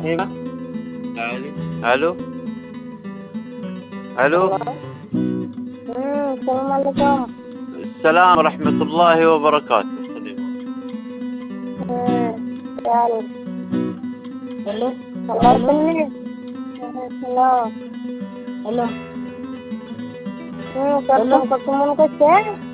ايوه. الو. الو. الله. السلام عليكم. السلام ورحمة الله وبركاته. يعني Hello? الله Hello? يسلمك. السلام. Hello? كنتم كنتم من كيف